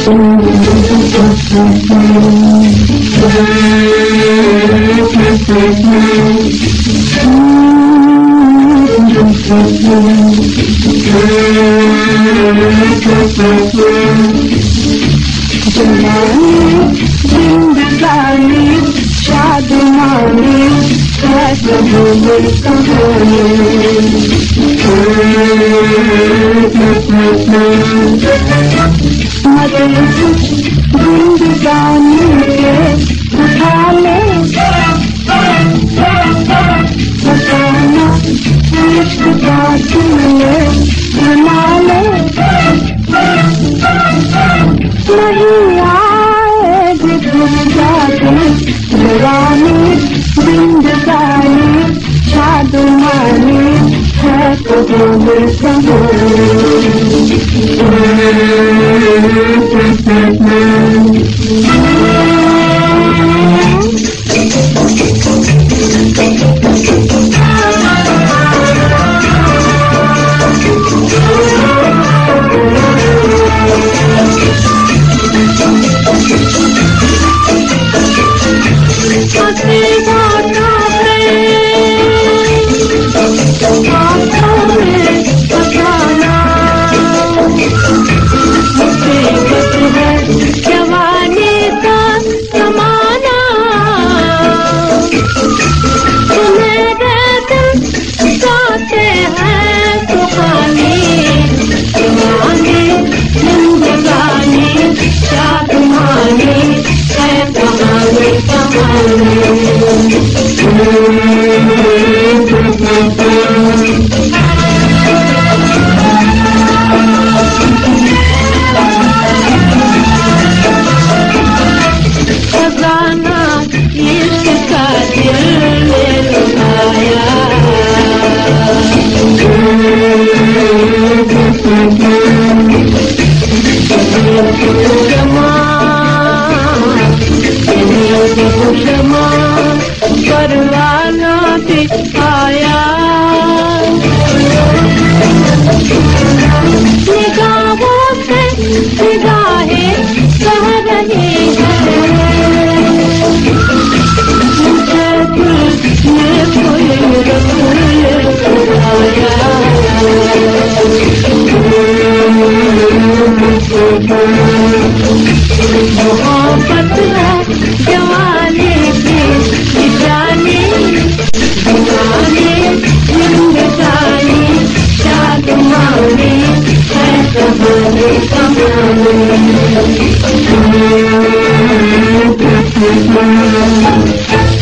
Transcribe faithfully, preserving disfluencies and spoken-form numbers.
जिंदगानी शादमानी है प्रभु मेरी कहानी। मदद जिंदगानी के उठा ले बताना इश्क का तुमने बना ले नहीं आए जवानी जिंदगानी शादमानी है तो मेरी खजाना इश्क का दिल ने लुटाया परवाना भी आया निगाहों से निगाहें कह रही है मुझे दिल में कोई रसूल आया मोहब्बत है जवानी की निशानी दीवानी जिंदगानी शादमानी है कहानी कहानी।